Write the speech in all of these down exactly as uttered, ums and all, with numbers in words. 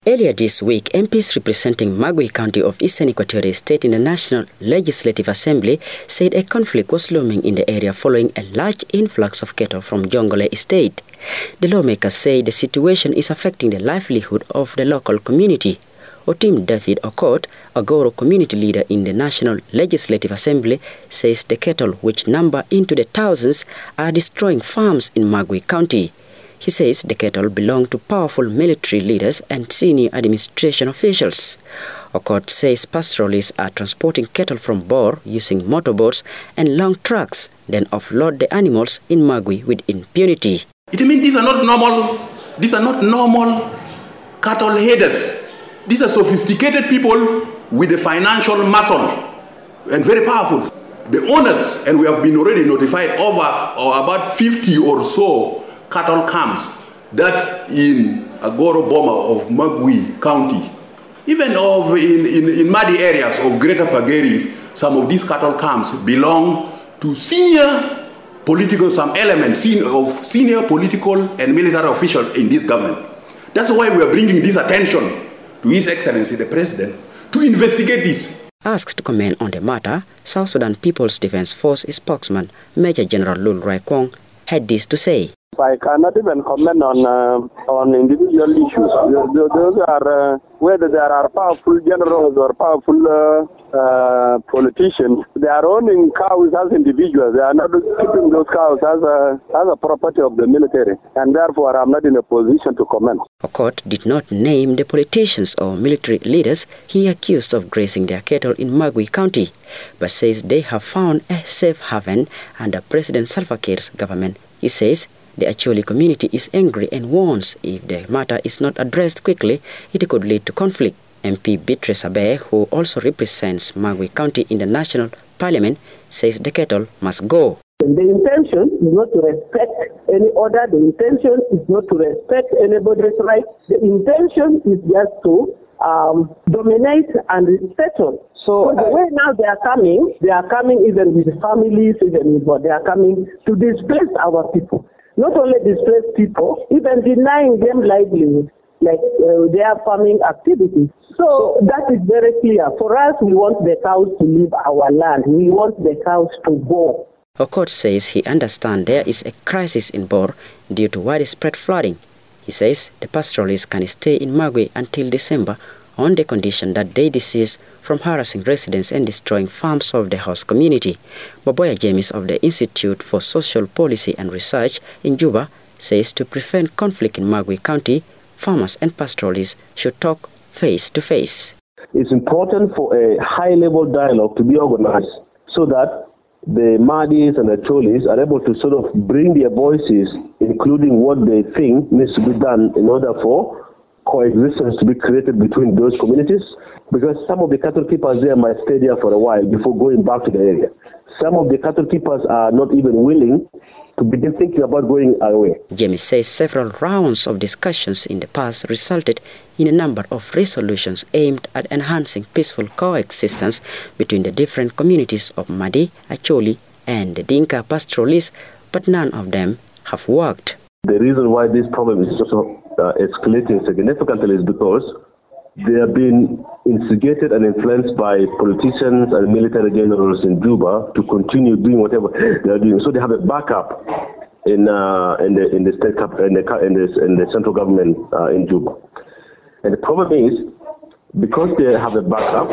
Earlier this week, M Ps representing Magui County of Eastern Equatorial State in the National Legislative Assembly said a conflict was looming in the area following a large influx of cattle from Jongole Estate. The lawmakers say the situation is affecting the livelihood of the local community. Otim David Okot, a Goro community leader in the National Legislative Assembly, says the cattle, which number into the thousands, are destroying farms in Magui County. He says the cattle belong to powerful military leaders and senior administration officials. Okot says pastoralists are transporting cattle from Bor using motorboats and long trucks, then offload the animals in Magui with impunity. It means these are not normal, these are not normal cattle headers. These are sophisticated people with a financial muscle and very powerful. The owners, and we have been already notified over or about fifty or so cattle camps that in Agoro Boma of Magui County, even of in, in, in muddy areas of Greater Pageri, some of these cattle camps belong to senior political, some elements of senior political and military officials in this government. That's why we are bringing this attention to His Excellency the President to investigate this. Asked to comment on the matter, South Sudan People's Defense Force spokesman Major General Lul Rai Kwong had this to say. I cannot even comment on uh, on individual issues. Those are uh, whether there are powerful generals or powerful uh, uh, politicians. They are owning cows as individuals. They are not keeping those cows as a as a property of the military, and therefore I'm not in a position to comment. Okot did not name the politicians or military leaders he accused of grazing their cattle in Magui County, but says they have found a safe haven under President Salva Kiir's government. He says the Acholi community is angry and warns if the matter is not addressed quickly, it could lead to conflict. M P Beatrice Abe, who also represents Magui County in the National Parliament, says the cattle must go. The intention is not to respect any order. The intention is not to respect anybody's right. The intention is just to um, dominate and settle. So the way now they are coming, they are coming even with families, even with what they are coming to displace our people. Not only displace people, even denying them livelihood, like uh, their farming activities. So that is very clear. For us, we want the cows to leave our land. We want the cows to go. Okot says he understands there is a crisis in Bor due to widespread flooding. He says the pastoralists can stay in Magui until December on the condition that they desist from harassing residents and destroying farms of the host community. Boboya James of the Institute for Social Policy and Research in Juba says to prevent conflict in Magui County, farmers and pastoralists should talk face to face. It's important for a high-level dialogue to be organized so that the Madis and the Cholis are able to sort of bring their voices, including what they think needs to be done in order for coexistence to be created between those communities, because some of the cattle keepers there might stay there for a while before going back to the area. Some of the cattle keepers are not even willing to begin thinking about going away. James says several rounds of discussions in the past resulted in a number of resolutions aimed at enhancing peaceful coexistence between the different communities of Madi, Acholi, and the Dinka pastoralists, but none of them have worked. The reason why this problem is also uh, escalating significantly is because they have been instigated and influenced by politicians and military generals in Juba to continue doing whatever they are doing. So they have a backup in uh, in the in the state cap in the in the, in the central government uh, in Juba. And the problem is, because they have a backup,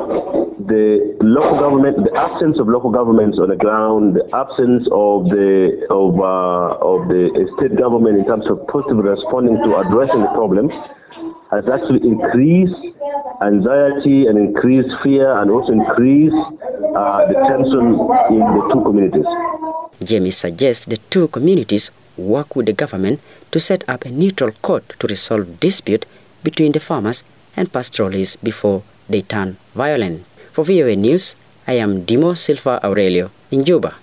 the local government, the absence of local governments on the ground, the absence of the of uh, of the state government in terms of positively responding to addressing the problem, has actually increased anxiety and increased fear and also increased uh, the tension in the two communities. Jamie suggests the two communities work with the government to set up a neutral court to resolve dispute between the farmers and pastoralists before they turn violent. For V O A News, I am Dimo Silva Aurelio in Juba.